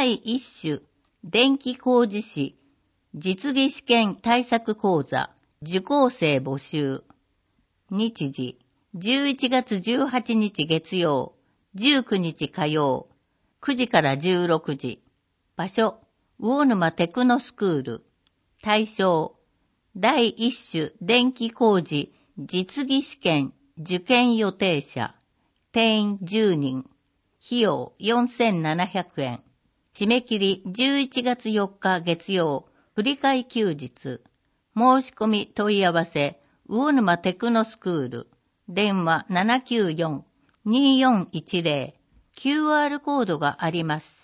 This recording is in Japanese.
第1種電気工事士実技試験対策講座受講生募集。日時11月18日月曜、19日火曜、9時から16時。場所魚沼テクノスクール。対象第1種電気工事実技試験受験予定者。定員10人。費用4700円。締め切り11月4日月曜、振り替え休日。申し込み問い合わせ、魚沼テクノスクール。電話794-2410。QR コードがあります。